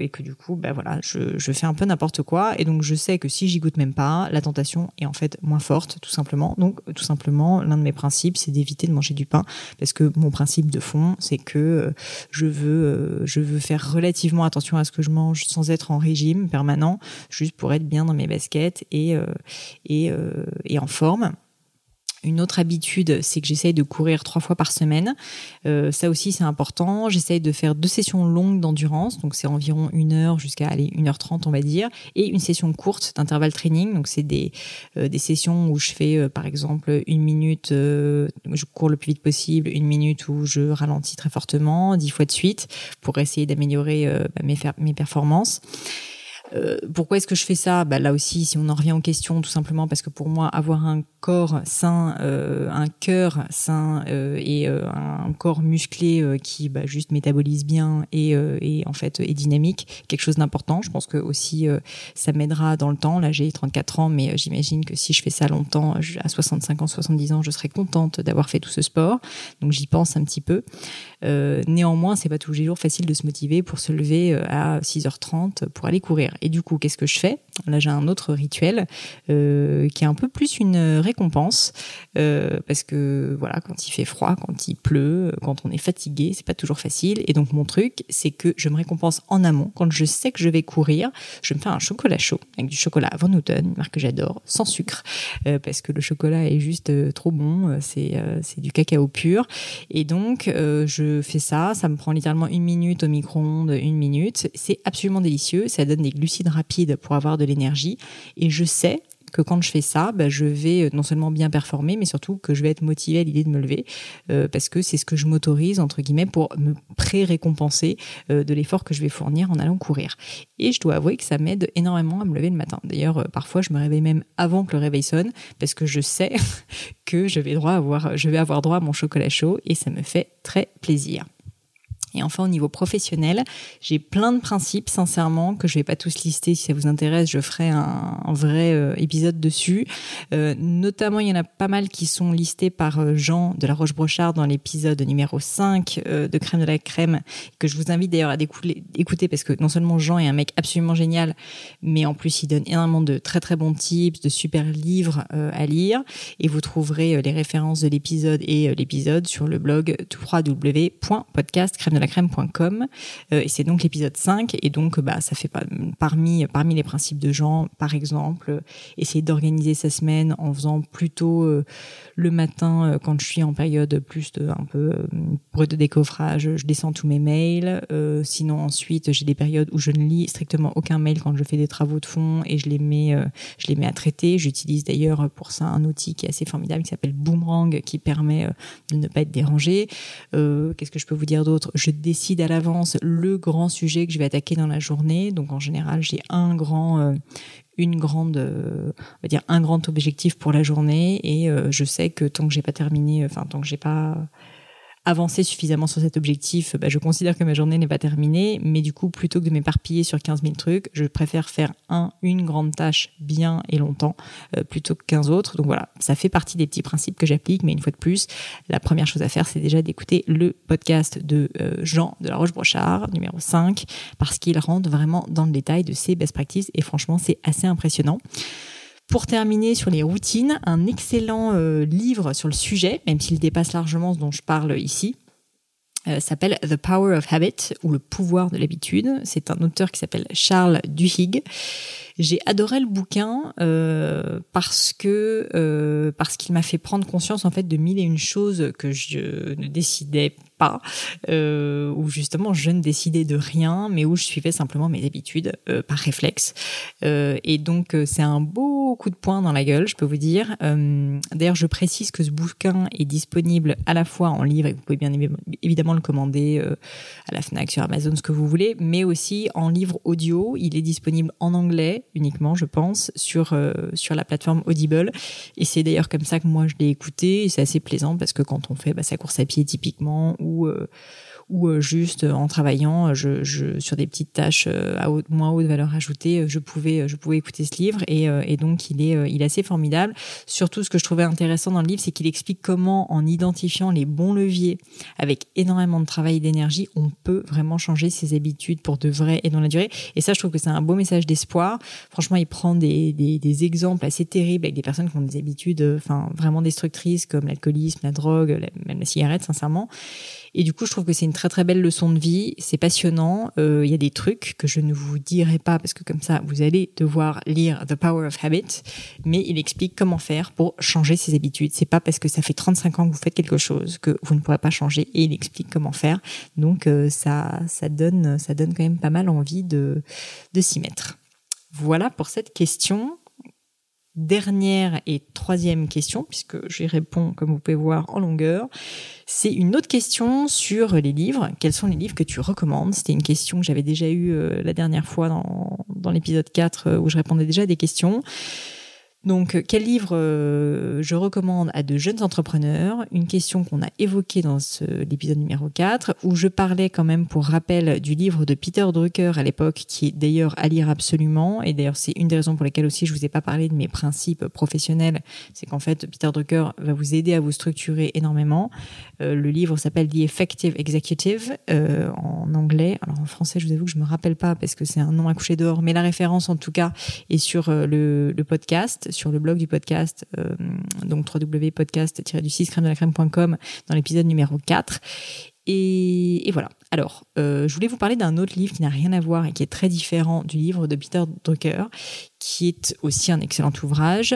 je fais un peu n'importe quoi et donc je sais que si j'y goûte même pas, la tentation est en fait moins forte, tout simplement. Donc, tout simplement, l'un de mes principes, c'est d'éviter de manger du pain parce que mon principe de fond, c'est que je veux faire relativement attention à ce que je mange sans être en régime permanent, juste pour être bien dans mes baskets et en forme. Une autre habitude, c'est que j'essaye de courir 3 fois par semaine. Ça aussi, c'est important. J'essaye de faire 2 sessions longues d'endurance. Donc, c'est environ 1 heure jusqu'à 1h30, on va dire. Et une session courte d'intervalle training. Donc, c'est des sessions où je fais, par exemple, 1 minute, je cours le plus vite possible, 1 minute où je ralentis très fortement, 10 fois de suite, pour essayer d'améliorer mes performances. Pourquoi est-ce que je fais ça ? Là aussi, si on en revient aux questions, tout simplement parce que pour moi, avoir un corps sain, un cœur sain et un corps musclé qui juste métabolise bien et en fait est dynamique, quelque chose d'important. Je pense que aussi ça m'aidera dans le temps. Là, j'ai 34 ans, mais j'imagine que si je fais ça longtemps, à 65 ans, 70 ans, je serai contente d'avoir fait tout ce sport. Donc j'y pense un petit peu. Néanmoins, c'est pas tous les jours facile de se motiver pour se lever à 6h30 pour aller courir. Et du coup, qu'est-ce que je fais ? Là, j'ai un autre rituel qui est un peu plus une récompense parce que voilà, quand il fait froid, quand il pleut, quand on est fatigué, c'est pas toujours facile. Et donc mon truc, c'est que je me récompense en amont. Quand je sais que je vais courir, je me fais un chocolat chaud avec du chocolat Van Houten, une marque que j'adore, sans sucre, parce que le chocolat est juste trop bon. C'est du cacao pur. Et donc je fais ça. Ça me prend littéralement 1 minute au micro-ondes, 1 minute. C'est absolument délicieux. Ça donne des glucides rapides pour avoir de l'énergie. Et je sais que quand je fais ça, je vais non seulement bien performer, mais surtout que je vais être motivée à l'idée de me lever, parce que c'est ce que je m'autorise, entre guillemets, pour me pré-récompenser de l'effort que je vais fournir en allant courir. Et je dois avouer que ça m'aide énormément à me lever le matin. D'ailleurs, parfois, je me réveille même avant que le réveil sonne, parce que je sais que je vais avoir droit à mon chocolat chaud, et ça me fait très plaisir. Et enfin, au niveau professionnel, j'ai plein de principes, sincèrement, que je vais pas tous lister. Si ça vous intéresse, je ferai un vrai épisode dessus. Notamment, il y en a pas mal qui sont listés par Jean de la Roche-Brochard dans l'épisode numéro 5 de Crème de la Crème, que je vous invite d'ailleurs à écouter, parce que non seulement Jean est un mec absolument génial, mais en plus, il donne énormément de très très bons tips, de super livres à lire. Et vous trouverez les références de l'épisode et l'épisode sur le blog www.podcastcrèmedelacrème.com. Et c'est donc l'épisode 5, et donc ça fait parmi les principes de Jean, par exemple, essayer d'organiser sa semaine en faisant plutôt le matin, quand je suis en période plus un peu brut de décoffrage, je descends tous mes mails. Sinon ensuite j'ai des périodes où je ne lis strictement aucun mail quand je fais des travaux de fond, et je les mets à traiter. J'utilise d'ailleurs pour ça un outil qui est assez formidable qui s'appelle Boomerang, qui permet de ne pas être dérangé. Qu'est-ce que je peux vous dire d'autre? Je décide à l'avance le grand sujet que je vais attaquer dans la journée. Donc en général, j'ai un grand objectif pour la journée, et je sais que tant que j'ai pas avancer suffisamment sur cet objectif, je considère que ma journée n'est pas terminée. Mais du coup, plutôt que de m'éparpiller sur 15 000 trucs, je préfère faire une grande tâche bien et longtemps plutôt que 15 autres. Donc voilà, ça fait partie des petits principes que j'applique. Mais une fois de plus, la première chose à faire, c'est déjà d'écouter le podcast de Jean de la Roche-Brochard, numéro 5, parce qu'il rentre vraiment dans le détail de ses best practices, et franchement, c'est assez impressionnant. Pour terminer sur les routines, un excellent livre sur le sujet, même s'il dépasse largement ce dont je parle ici, s'appelle The Power of Habit, ou Le pouvoir de l'habitude. C'est un auteur qui s'appelle Charles Duhigg. J'ai adoré le bouquin parce qu'il m'a fait prendre conscience en fait de 1001 choses que je ne décidais pas, où justement je ne décidais de rien, mais où je suivais simplement mes habitudes par réflexe. Et donc c'est un beau coup de poing dans la gueule, je peux vous dire. D'ailleurs, je précise que ce bouquin est disponible à la fois en livre, et vous pouvez bien évidemment le commander à la Fnac, sur Amazon, ce que vous voulez, mais aussi en livre audio. Il est disponible en anglais uniquement, je pense, sur la plateforme Audible. Et c'est d'ailleurs comme ça que moi je l'ai écouté. Et c'est assez plaisant parce que quand on fait sa course à pied typiquement, ou juste en travaillant sur des petites tâches à moins haute valeur ajoutée, je pouvais écouter ce livre, et donc il est assez formidable. Surtout, ce que je trouvais intéressant dans le livre, c'est qu'il explique comment, en identifiant les bons leviers avec énormément de travail et d'énergie, on peut vraiment changer ses habitudes pour de vrai et dans la durée. Et ça, je trouve que c'est un beau message d'espoir. Franchement, il prend des exemples assez terribles avec des personnes qui ont des habitudes vraiment destructrices, comme l'alcoolisme, la drogue, même la cigarette, sincèrement. Et du coup, je trouve que c'est une très très belle leçon de vie. C'est passionnant. Il y a des trucs que je ne vous dirai pas parce que comme ça, vous allez devoir lire The Power of Habit. Mais il explique comment faire pour changer ses habitudes. C'est pas parce que ça fait 35 ans que vous faites quelque chose que vous ne pourrez pas changer. Et il explique comment faire. Donc ça donne quand même pas mal envie de s'y mettre. Voilà pour cette question. Dernière et troisième question, puisque j'y réponds, comme vous pouvez voir, en longueur. C'est une autre question sur les livres. Quels sont les livres que tu recommandes? C'était une question que j'avais déjà eue la dernière fois dans l'épisode 4, où je répondais déjà à des questions. Donc, quel livre je recommande à de jeunes entrepreneurs? Une question qu'on a évoquée dans l'épisode numéro 4, où je parlais quand même, pour rappel, du livre de Peter Drucker à l'époque, qui est d'ailleurs à lire absolument. Et d'ailleurs, c'est une des raisons pour lesquelles aussi je vous ai pas parlé de mes principes professionnels. C'est qu'en fait, Peter Drucker va vous aider à vous structurer énormément. Le livre s'appelle The Effective Executive en anglais. Alors en français, je vous avoue que je me rappelle pas parce que c'est un nom à coucher dehors, mais la référence en tout cas est sur le podcast, sur le blog du podcast, donc www.podcast-crème-de-la-crème.com, dans l'épisode numéro 4. Et voilà. Alors, je voulais vous parler d'un autre livre qui n'a rien à voir et qui est très différent du livre de Peter Drucker, qui est aussi un excellent ouvrage.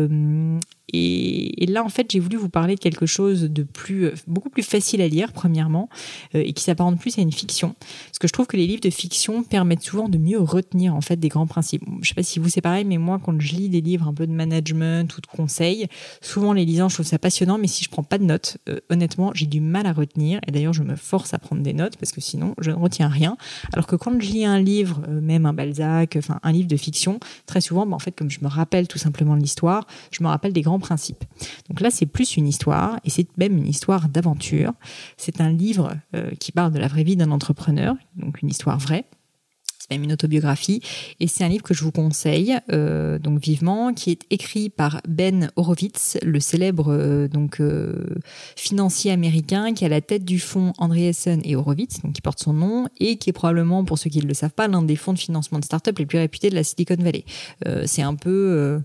Et là, en fait, j'ai voulu vous parler de quelque chose de beaucoup plus facile à lire, premièrement, et qui s'apparente plus à une fiction. Parce que je trouve que les livres de fiction permettent souvent de mieux retenir, en fait, des grands principes. Je sais pas si vous, c'est pareil, mais moi, quand je lis des livres un peu de management ou de conseils, souvent, les lisant, je trouve ça passionnant, mais si je prends pas de notes, honnêtement, j'ai du mal à retenir. Et d'ailleurs, je me force à prendre des notes, parce que sinon, je ne retiens rien. Alors que quand je lis un livre, même un Balzac, enfin, un livre de fiction, très souvent, en fait, comme je me rappelle tout simplement de l'histoire, je me rappelle des grands principes. Donc là, c'est plus une histoire, et c'est même une histoire d'aventure. C'est un livre qui parle de la vraie vie d'un entrepreneur, donc une histoire vraie. C'est même une autobiographie, et c'est un livre que je vous conseille donc vivement, qui est écrit par Ben Horowitz, le célèbre financier américain qui est à la tête du fonds Andreessen et Horowitz, donc qui porte son nom, et qui est probablement, pour ceux qui ne le savent pas, l'un des fonds de financement de start-up les plus réputés de la Silicon Valley. C'est un peu,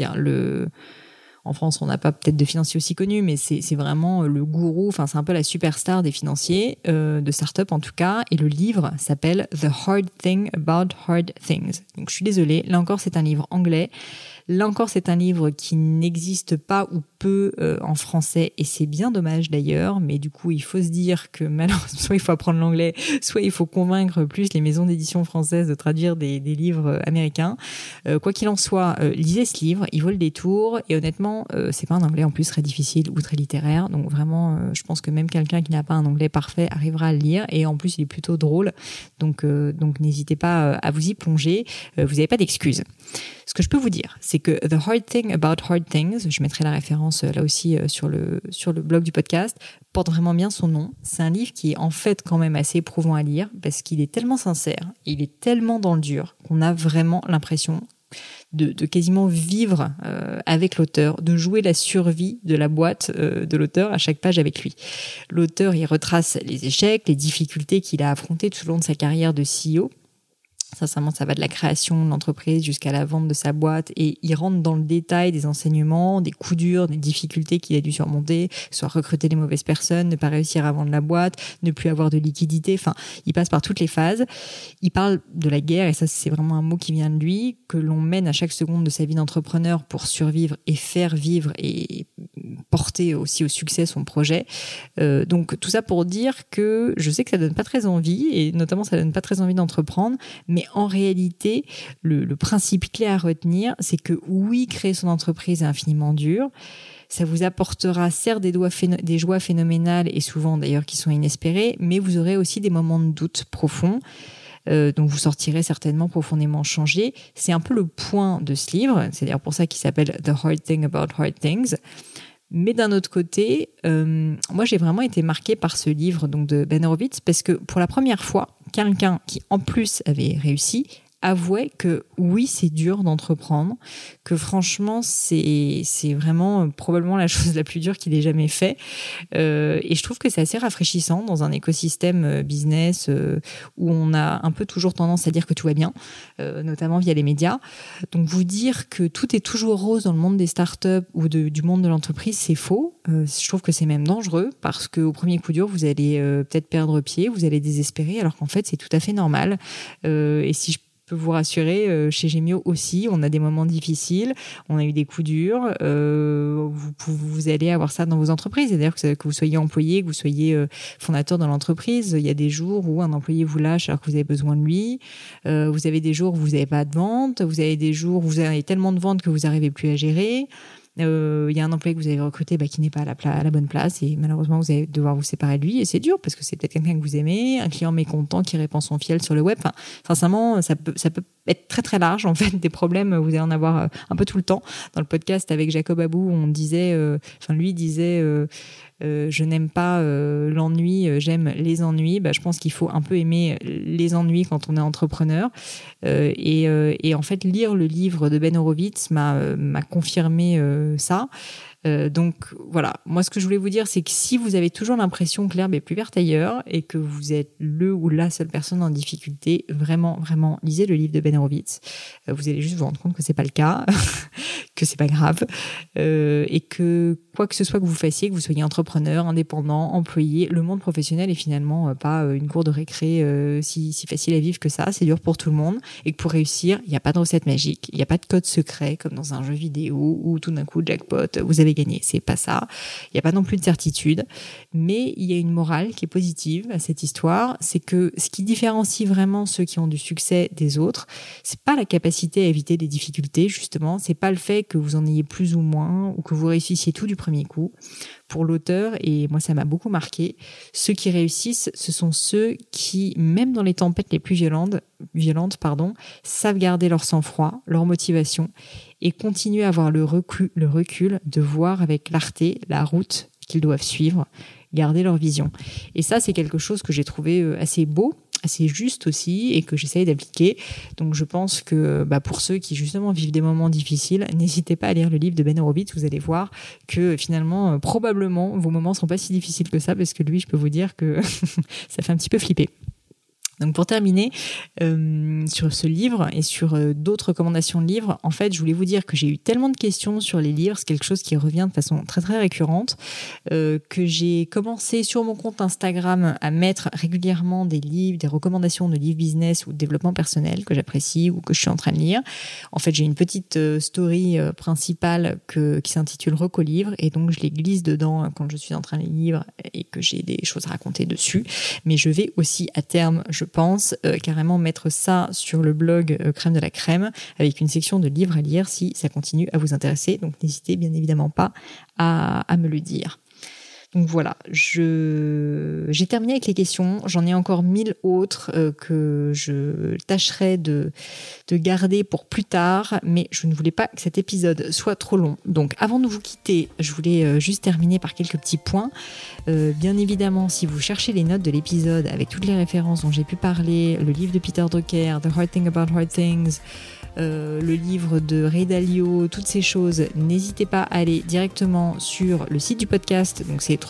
en France, on n'a pas peut-être de financiers aussi connus, mais c'est vraiment le gourou, enfin c'est un peu la superstar des financiers, de start-up en tout cas, et le livre s'appelle The Hard Thing About Hard Things. Donc je suis désolée, là encore c'est un livre anglais. Là encore, c'est un livre qui n'existe pas ou peu en français, et c'est bien dommage d'ailleurs, mais du coup, il faut se dire que malheureusement, soit il faut apprendre l'anglais, soit il faut convaincre plus les maisons d'édition françaises de traduire des livres américains. Quoi qu'il en soit, lisez ce livre, il vaut le détour, et honnêtement, c'est pas un anglais en plus très difficile ou très littéraire, donc vraiment, je pense que même quelqu'un qui n'a pas un anglais parfait arrivera à le lire, et en plus, il est plutôt drôle, donc n'hésitez pas à vous y plonger, vous n'avez pas d'excuses. Ce que je peux vous dire, c'est que The Hard Thing About Hard Things, je mettrai la référence là aussi sur le blog du podcast, porte vraiment bien son nom. C'est un livre qui est en fait quand même assez éprouvant à lire parce qu'il est tellement sincère, il est tellement dans le dur qu'on a vraiment l'impression de quasiment vivre avec l'auteur, de jouer la survie de la boîte de l'auteur à chaque page avec lui. L'auteur, il retrace les échecs, les difficultés qu'il a affrontées tout au long de sa carrière de CEO. Sincèrement, ça va de la création de l'entreprise jusqu'à la vente de sa boîte, et il rentre dans le détail des enseignements, des coups durs, des difficultés qu'il a dû surmonter, soit recruter les mauvaises personnes, ne pas réussir à vendre la boîte, ne plus avoir de liquidité. Enfin, il passe par toutes les phases. Il parle de la guerre, et ça, c'est vraiment un mot qui vient de lui, que l'on mène à chaque seconde de sa vie d'entrepreneur pour survivre et faire vivre et porter aussi au succès son projet. Donc, tout ça pour dire que je sais que ça donne pas très envie, et notamment ça donne pas très envie d'entreprendre, mais en réalité, le principe clé à retenir, c'est que oui, créer son entreprise est infiniment dur. Ça vous apportera certes des joies phénoménales, et souvent d'ailleurs qui sont inespérées, mais vous aurez aussi des moments de doute profonds. Donc vous sortirez certainement profondément changé. C'est un peu le point de ce livre. C'est d'ailleurs pour ça qu'il s'appelle The Hard Thing About Hard Things. Mais d'un autre côté, moi j'ai vraiment été marquée par ce livre donc de Ben Horowitz, parce que pour la première fois, quelqu'un qui en plus avait réussi avouait que oui, c'est dur d'entreprendre, que franchement c'est vraiment probablement la chose la plus dure qu'il ait jamais fait, et je trouve que c'est assez rafraîchissant dans un écosystème business où on a un peu toujours tendance à dire que tout va bien, notamment via les médias. Donc vous dire que tout est toujours rose dans le monde des startups ou du monde de l'entreprise, c'est faux. Je trouve que c'est même dangereux, parce qu'au premier coup dur, vous allez peut-être perdre pied, vous allez désespérer, alors qu'en fait c'est tout à fait normal. Et si je peux vous rassurer, chez Gemio aussi, on a des moments difficiles, on a eu des coups durs, vous allez avoir ça dans vos entreprises. Et d'ailleurs, que vous soyez employé, que vous soyez fondateur dans l'entreprise, il y a des jours où un employé vous lâche alors que vous avez besoin de lui, vous avez des jours où vous n'avez pas de vente, vous avez des jours où vous avez tellement de ventes que vous n'arrivez plus à gérer. y a un employé que vous avez recruté qui n'est pas à la bonne place et malheureusement vous allez devoir vous séparer de lui et c'est dur parce que c'est peut-être quelqu'un que vous aimez, un client mécontent qui répand son fiel sur le web. Enfin, sincèrement, ça peut être très très large en fait. Des problèmes, vous allez en avoir un peu tout le temps. Dans le podcast avec Jacob Abou, on disait, lui disait, je n'aime pas l'ennui, j'aime les ennuis. Je pense qu'il faut un peu aimer les ennuis quand on est entrepreneur. Et en fait, lire le livre de Ben Horowitz m'a confirmé ça. Donc voilà, moi ce que je voulais vous dire, c'est que si vous avez toujours l'impression que l'herbe est plus verte ailleurs et que vous êtes le ou la seule personne en difficulté, vraiment, vraiment, lisez le livre de Ben Horowitz. Vous allez juste vous rendre compte que c'est pas le cas, que c'est pas grave, et que quoi que ce soit que vous fassiez, que vous soyez entrepreneur, indépendant, employé, le monde professionnel est finalement pas une cour de récré si facile à vivre que ça. C'est dur pour tout le monde et que pour réussir, il n'y a pas de recette magique, il n'y a pas de code secret comme dans un jeu vidéo où tout d'un coup, jackpot, vous avez gagné. C'est pas ça. Il n'y a pas non plus de certitude, mais il y a une morale qui est positive à cette histoire. C'est que ce qui différencie vraiment ceux qui ont du succès des autres, c'est pas la capacité à éviter des difficultés, justement. C'est pas le fait que vous en ayez plus ou moins ou que vous réussissiez tout du premier coup. Pour l'auteur, et moi ça m'a beaucoup marqué, ceux qui réussissent, ce sont ceux qui, même dans les tempêtes les plus violentes, savent garder leur sang-froid, leur motivation et continuer à avoir le recul de voir avec clarté la route qu'ils doivent suivre, garder leur vision. Et ça, c'est quelque chose que j'ai trouvé assez beau, assez juste aussi et que j'essaye d'appliquer. Donc je pense que pour ceux qui justement vivent des moments difficiles, n'hésitez pas à lire le livre de Ben Horowitz. Vous allez voir que finalement, probablement, vos moments sont pas si difficiles que ça parce que lui, je peux vous dire que ça fait un petit peu flipper. Donc pour terminer sur ce livre et sur d'autres recommandations de livres, en fait, je voulais vous dire que j'ai eu tellement de questions sur les livres, c'est quelque chose qui revient de façon très très récurrente, que j'ai commencé sur mon compte Instagram à mettre régulièrement des livres, des recommandations de livres business ou de développement personnel que j'apprécie ou que je suis en train de lire. En fait, j'ai une petite story principale qui s'intitule Recolivre et donc je les glisse dedans quand je suis en train de lire et que j'ai des choses à raconter dessus. Mais je vais aussi à terme, je pense, carrément mettre ça sur le blog Crème de la Crème avec une section de livres à lire si ça continue à vous intéresser. Donc n'hésitez bien évidemment pas à me le dire. Donc voilà, j'ai terminé avec les questions. J'en ai encore 1000 autres que je tâcherai de garder pour plus tard, mais je ne voulais pas que cet épisode soit trop long. Donc avant de vous quitter, je voulais juste terminer par quelques petits points. Bien évidemment, si vous cherchez les notes de l'épisode avec toutes les références dont j'ai pu parler, le livre de Peter Drucker, The Hard Thing About Hard Things, le livre de Ray Dalio, toutes ces choses, n'hésitez pas à aller directement sur le site du podcast. Donc c'est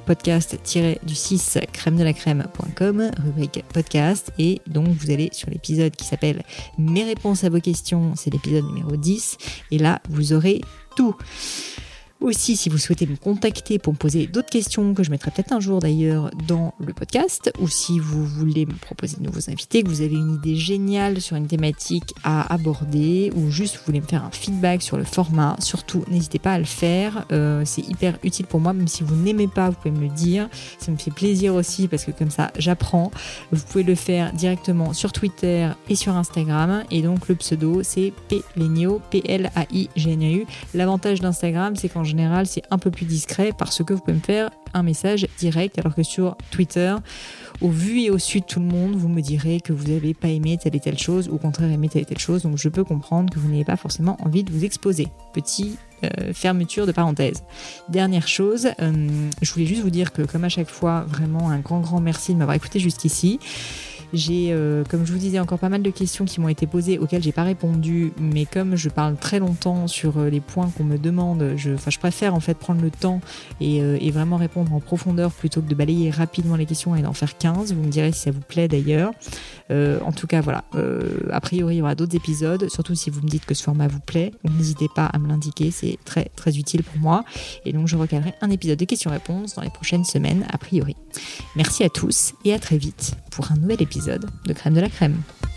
www.podcast-crème-de-la-crème.com, rubrique podcast, et donc vous allez sur l'épisode qui s'appelle Mes réponses à vos questions, c'est l'épisode numéro 10, et là vous aurez tout. Aussi, si vous souhaitez me contacter pour me poser d'autres questions que je mettrai peut-être un jour d'ailleurs dans le podcast, ou si vous voulez me proposer de nouveaux invités, que vous avez une idée géniale sur une thématique à aborder, ou juste vous voulez me faire un feedback sur le format, surtout n'hésitez pas à le faire, c'est hyper utile pour moi, même si vous n'aimez pas, vous pouvez me le dire, ça me fait plaisir aussi parce que comme ça j'apprends. Vous pouvez le faire directement sur Twitter et sur Instagram, et donc le pseudo c'est Plaigneau, Plaigneau. L'avantage d'Instagram, c'est qu'en général, c'est un peu plus discret parce que vous pouvez me faire un message direct, alors que sur Twitter, au vu et au su de tout le monde, vous me direz que vous n'avez pas aimé telle et telle chose, ou au contraire aimé telle et telle chose, donc je peux comprendre que vous n'ayez pas forcément envie de vous exposer. Petite fermeture de parenthèse. Dernière chose, je voulais juste vous dire que comme à chaque fois, vraiment un grand merci de m'avoir écouté jusqu'ici. J'ai, comme je vous disais, encore pas mal de questions qui m'ont été posées auxquelles j'ai pas répondu, mais comme je parle très longtemps sur les points qu'on me demande, je préfère en fait prendre le temps et vraiment répondre en profondeur plutôt que de balayer rapidement les questions et d'en faire 15. Vous me direz si ça vous plaît d'ailleurs. En tout cas, voilà. A priori, il y aura d'autres épisodes, surtout si vous me dites que ce format vous plaît. Donc n'hésitez pas à me l'indiquer, c'est très très utile pour moi. Et donc je recalerai un épisode de questions-réponses dans les prochaines semaines, a priori. Merci à tous et à très vite pour un nouvel épisode de Crème de la Crème.